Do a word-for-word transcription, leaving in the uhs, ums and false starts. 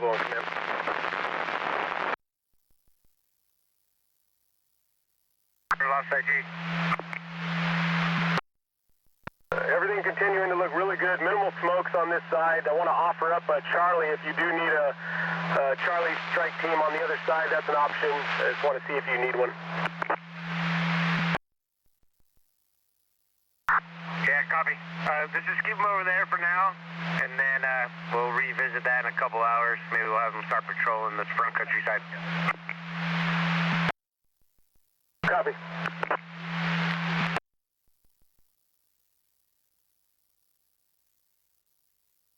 Bravo on command. Lost I G. Uh, everything continuing to look really good. Minimal smokes on this side. I want to offer up a Charlie if you do need a, a Charlie strike team on the other side. That's an option. I just want to see if you need one. Yeah, copy. Uh, let's just keep them over there for now, and then uh, we'll revisit that in a couple hours. Maybe we'll have them start patrolling the front countryside. Copy.